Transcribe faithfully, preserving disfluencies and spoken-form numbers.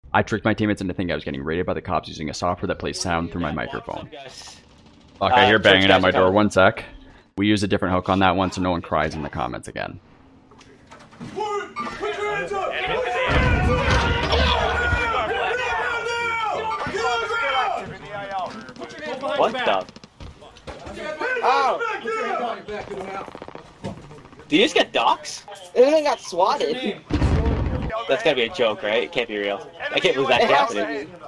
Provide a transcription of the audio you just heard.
I tricked my teammates into thinking I was getting raided by the cops using a software that plays sound through my microphone. Fuck, I hear banging at my door. One sec. We use a different hook on that one so no one cries in the comments again. What the? Oh! Did you just get docs? Everything got swatted. That's gotta be a joke, right? It can't be real. I can't believe that's happening.